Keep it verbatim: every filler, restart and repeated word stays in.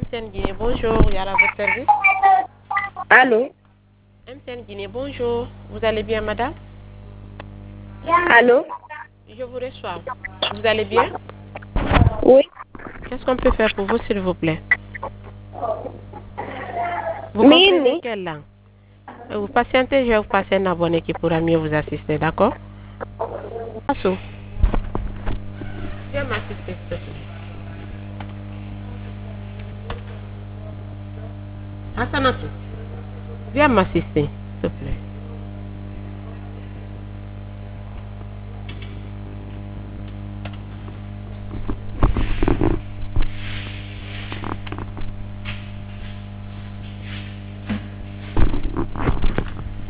M C N Guinée, bonjour, il y a à votre service. Allô? M C N Guinée, bonjour. Vous allez bien, madame? Allô? Je vous reçois. Vous allez bien? Oui. Qu'est-ce qu'on peut faire pour vous, s'il vous plaît? Vous comprenez Mini? quelle langue? Vous patientez, je vais vous passer un abonné qui pourra mieux vous assister, d'accord? Assou. Viens m'assister, s'il te plaît. Hassanatou, viens m'assister, s'il te plaît.